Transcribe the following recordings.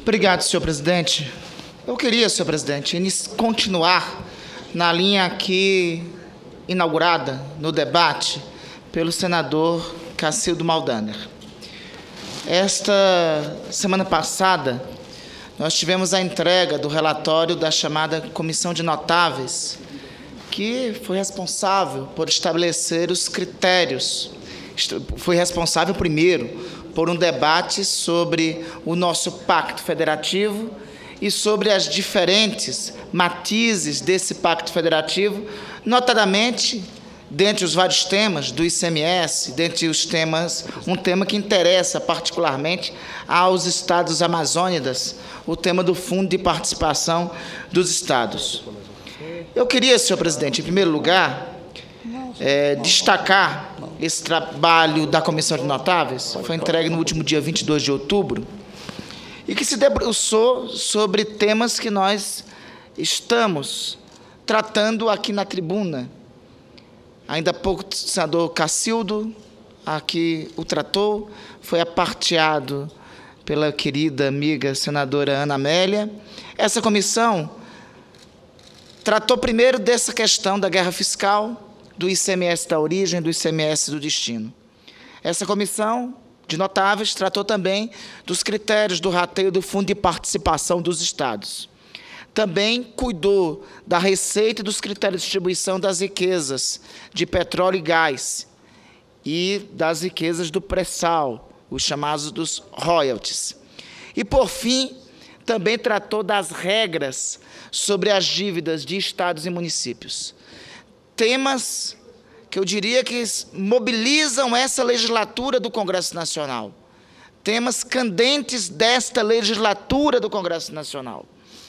Obrigado, senhor presidente. Eu queria, senhor presidente, continuar na linha aqui inaugurada no debate pelo senador Cacildo Maldaner. Esta semana passada, nós tivemos a entrega do relatório da chamada Comissão de Notáveis, que foi responsável por estabelecer os critérios, foi responsável primeiro por um debate sobre o nosso pacto federativo e sobre as diferentes matizes desse pacto federativo, notadamente, dentre os vários temas do ICMS, dentre os temas, um tema que interessa particularmente aos estados amazônidas, o tema do Fundo de Participação dos Estados. Eu queria, senhor presidente, em primeiro lugar, destacar esse trabalho da Comissão de Notáveis, foi entregue no último dia 22 de outubro, e que se debruçou sobre temas que nós estamos tratando aqui na tribuna. Ainda há pouco o senador Cacildo aqui o tratou, foi aparteado pela querida amiga senadora Ana Amélia. Essa comissão tratou primeiro dessa questão da guerra fiscal, do ICMS da origem, do ICMS do destino. Essa comissão de notáveis tratou também dos critérios do rateio do Fundo de Participação dos Estados. Também cuidou da receita e dos critérios de distribuição das riquezas de petróleo e gás e das riquezas do pré-sal, os chamados dos royalties. E, por fim, também tratou das regras sobre as dívidas de estados e municípios. Temas que eu diria que mobilizam essa legislatura do Congresso Nacional. Temas candentes desta legislatura do Congresso Nacional.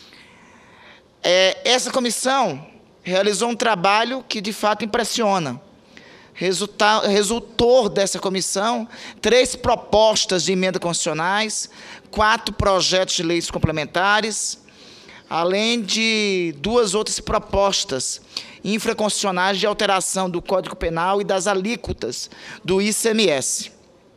Essa comissão realizou um trabalho que, de fato, impressiona. Resultou dessa comissão 3 propostas de emenda constitucionais, 4 projetos de leis complementares, além de 2 outras propostas infraconstitucionais de alteração do Código Penal e das alíquotas do ICMS.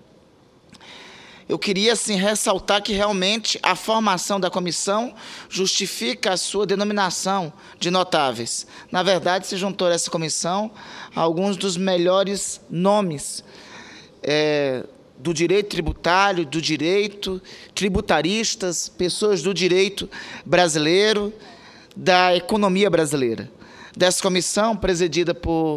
Eu queria, assim, ressaltar que, realmente, a formação da comissão justifica a sua denominação de notáveis. Na verdade, se juntou a essa comissão alguns dos melhores nomes do direito tributário, do direito, tributaristas, pessoas do direito brasileiro, da economia brasileira. Dessa comissão, presidida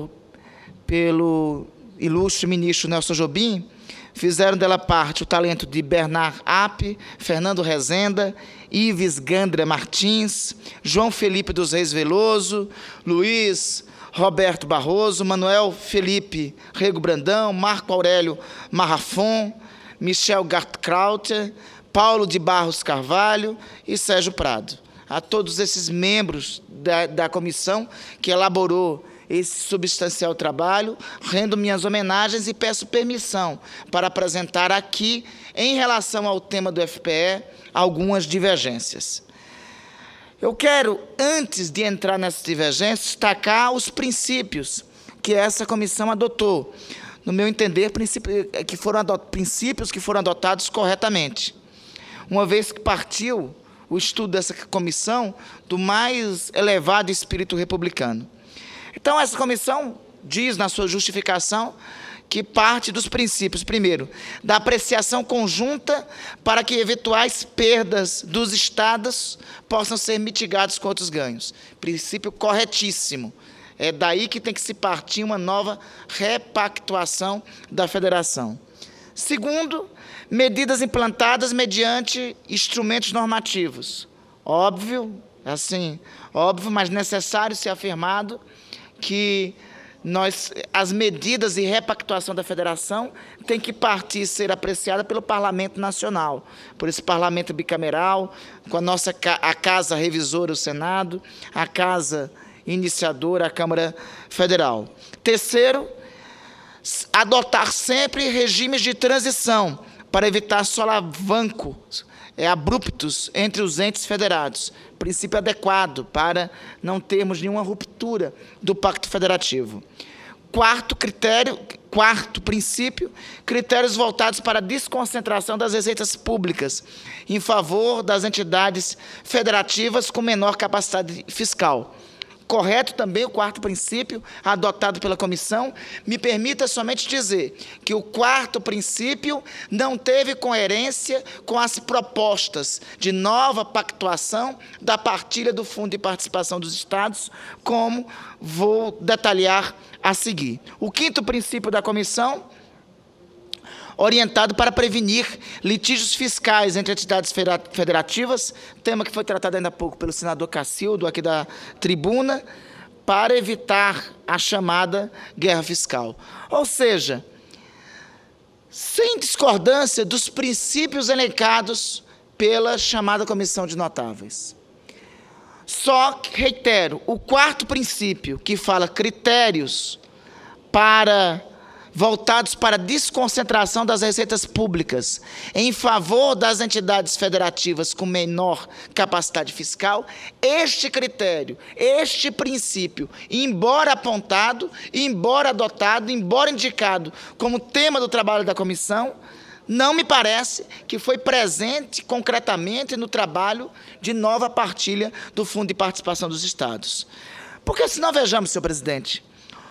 pelo ilustre ministro Nelson Jobim, fizeram dela parte o talento de Bernard App, Fernando Rezenda, Ives Gandra Martins, João Felipe dos Reis Veloso, Luiz Roberto Barroso, Manuel Felipe Rego Brandão, Marco Aurélio Marrafon, Michel Gartkrauter, Paulo de Barros Carvalho e Sérgio Prado. A todos esses membros da comissão que elaborou esse substancial trabalho, rendo minhas homenagens e peço permissão para apresentar aqui, em relação ao tema do FPE, algumas divergências. Eu quero, antes de entrar nessas divergências, destacar os princípios que essa comissão adotou. No meu entender, princípios que foram adotados corretamente. Uma vez que partiu o estudo dessa comissão do mais elevado espírito republicano. Então, essa comissão diz, na sua justificação, que parte dos princípios, primeiro, da apreciação conjunta para que eventuais perdas dos estados possam ser mitigados com outros ganhos. Princípio corretíssimo. É daí que tem que se partir uma nova repactuação da federação. Segundo, medidas implantadas mediante instrumentos normativos. Óbvio, mas necessário ser afirmado que as medidas de repactuação da federação têm que partir e ser apreciadas pelo Parlamento Nacional, por esse Parlamento bicameral, com a Casa Revisora, o Senado, a Casa Iniciadora, a Câmara Federal. Terceiro, adotar sempre regimes de transição para evitar solavancos abruptos entre os entes federados, princípio adequado para não termos nenhuma ruptura do Pacto Federativo. quarto princípio, critérios voltados para a desconcentração das receitas públicas em favor das entidades federativas com menor capacidade fiscal. Correto também o quarto princípio, adotado pela comissão. Me permita somente dizer que o quarto princípio não teve coerência com as propostas de nova pactuação da partilha do Fundo de Participação dos Estados, como vou detalhar a seguir. O quinto princípio da comissão, orientado para prevenir litígios fiscais entre entidades federativas, tema que foi tratado ainda há pouco pelo senador Cacildo, aqui da tribuna, para evitar a chamada guerra fiscal. Ou seja, sem discordância dos princípios elencados pela chamada Comissão de Notáveis. Só que, reitero, o quarto princípio, que fala critérios voltados para a desconcentração das receitas públicas em favor das entidades federativas com menor capacidade fiscal, este critério, este princípio, embora apontado, embora adotado, embora indicado como tema do trabalho da comissão, não me parece que foi presente concretamente no trabalho de nova partilha do Fundo de Participação dos Estados. Porque, senão, vejamos, senhor presidente,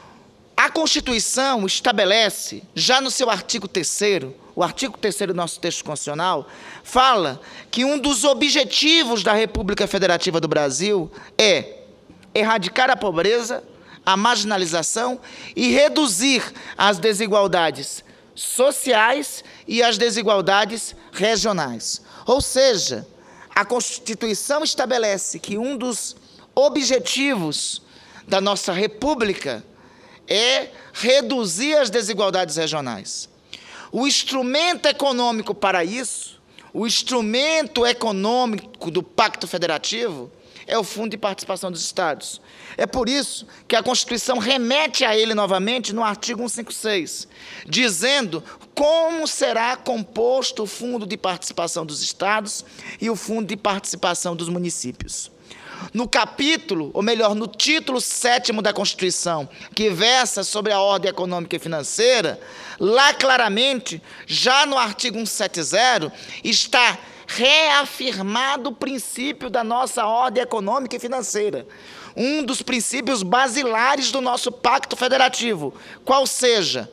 a Constituição estabelece, já no seu artigo 3º, o artigo 3º do nosso texto constitucional, fala que um dos objetivos da República Federativa do Brasil é erradicar a pobreza, a marginalização e reduzir as desigualdades sociais e as desigualdades regionais. Ou seja, a Constituição estabelece que um dos objetivos da nossa República é reduzir as desigualdades regionais. O instrumento econômico para isso, o instrumento econômico do Pacto Federativo, é o Fundo de Participação dos Estados. É por isso que a Constituição remete a ele novamente no artigo 156, dizendo como será composto o Fundo de Participação dos Estados e o Fundo de Participação dos Municípios. No capítulo, ou melhor, no título 7º da Constituição, que versa sobre a ordem econômica e financeira, lá claramente, já no artigo 170, está reafirmado o princípio da nossa ordem econômica e financeira, um dos princípios basilares do nosso Pacto Federativo, qual seja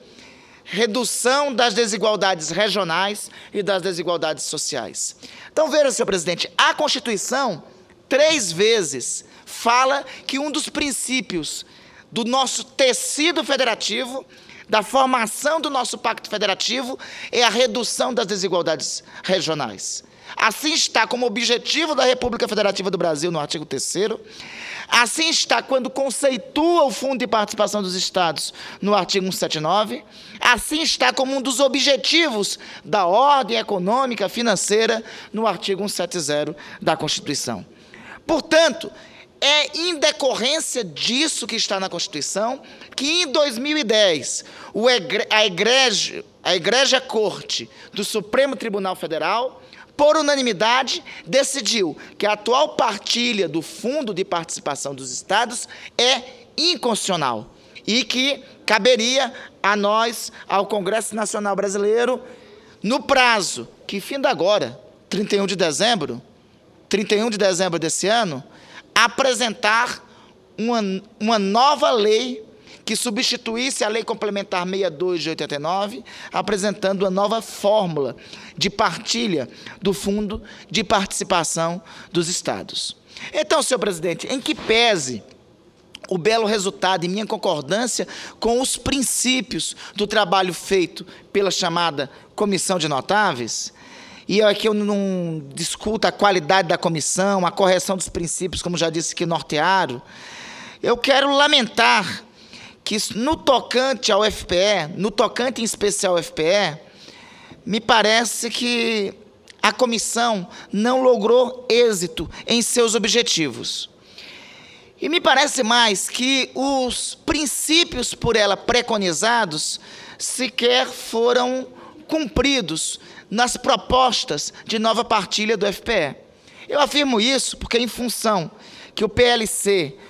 redução das desigualdades regionais e das desigualdades sociais. Então, veja, senhor presidente, a Constituição 3 vezes fala que um dos princípios do nosso tecido federativo, da formação do nosso pacto federativo, é a redução das desigualdades regionais. Assim está como objetivo da República Federativa do Brasil, no artigo 3º. Assim está quando conceitua o Fundo de Participação dos Estados, no artigo 179. Assim está como um dos objetivos da ordem econômica financeira, no artigo 170 da Constituição. Portanto, é em decorrência disso que está na Constituição que, em 2010, a Egrégia Corte do Supremo Tribunal Federal, por unanimidade, decidiu que a atual partilha do Fundo de Participação dos Estados é inconstitucional e que caberia a nós, ao Congresso Nacional Brasileiro, no prazo que finda agora, 31 de dezembro desse ano, apresentar uma nova lei que substituísse a Lei Complementar 62 de 89, apresentando uma nova fórmula de partilha do Fundo de Participação dos Estados. Então, senhor presidente, em que pese o belo resultado e minha concordância com os princípios do trabalho feito pela chamada Comissão de Notáveis, e aqui eu não discuto a qualidade da comissão, a correção dos princípios, como já disse que nortearam, eu quero lamentar que no tocante ao FPE, no tocante em especial ao FPE, me parece que a comissão não logrou êxito em seus objetivos. E me parece mais que os princípios por ela preconizados sequer foram cumpridos nas propostas de nova partilha do FPE. Eu afirmo isso porque, em função que o PLC,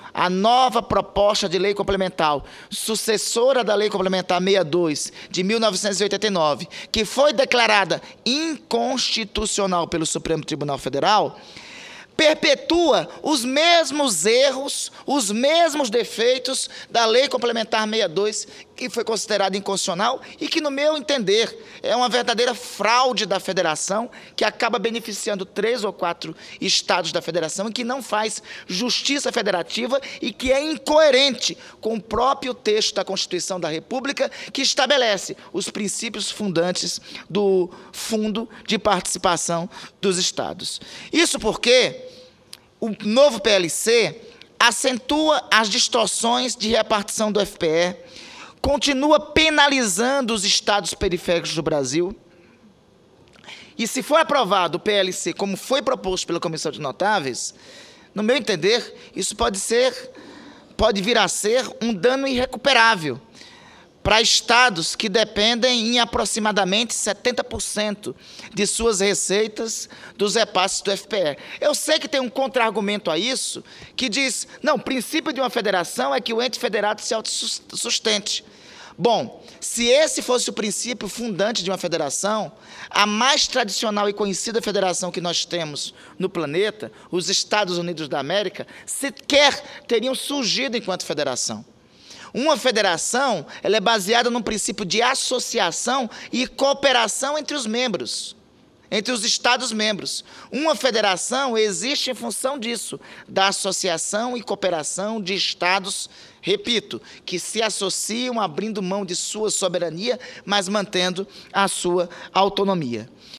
a nova proposta de lei complementar, sucessora da Lei Complementar 62, de 1989, que foi declarada inconstitucional pelo Supremo Tribunal Federal, perpetua os mesmos erros, os mesmos defeitos da Lei Complementar 62, que foi considerada inconstitucional e que, no meu entender, é uma verdadeira fraude da federação, que acaba beneficiando 3 ou 4 estados da federação e que não faz justiça federativa e que é incoerente com o próprio texto da Constituição da República, que estabelece os princípios fundantes do Fundo de Participação dos Estados. Isso porque o novo PLC acentua as distorções de repartição do FPE, continua penalizando os estados periféricos do Brasil, e se for aprovado o PLC como foi proposto pela Comissão de Notáveis, no meu entender, isso pode vir a ser um dano irrecuperável para estados que dependem em aproximadamente 70% de suas receitas dos repasses do FPE. Eu sei que tem um contra-argumento a isso, que diz, não, o princípio de uma federação é que o ente federado se autossustente. Bom, se esse fosse o princípio fundante de uma federação, a mais tradicional e conhecida federação que nós temos no planeta, os Estados Unidos da América, sequer teriam surgido enquanto federação. Uma federação, ela é baseada num princípio de associação e cooperação entre os membros, entre os Estados-membros. Uma federação existe em função disso, da associação e cooperação de Estados, repito, que se associam abrindo mão de sua soberania, mas mantendo a sua autonomia.